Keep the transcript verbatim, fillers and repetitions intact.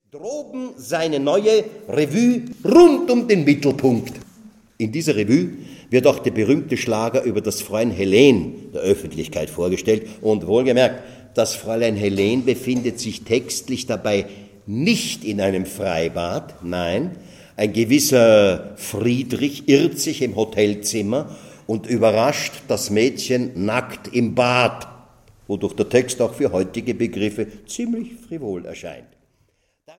Droben seine neue Revue rund um den Mittelpunkt. In dieser Revue wird auch der berühmte Schlager über das Fräulein Helene der Öffentlichkeit vorgestellt. Und wohlgemerkt, das Fräulein Helene befindet sich textlich dabei nicht in einem Freibad, nein, ein gewisser Friedrich irrt sich im Hotelzimmer und überrascht das Mädchen nackt im Bad, wodurch der Text auch für heutige Begriffe ziemlich frivol erscheint.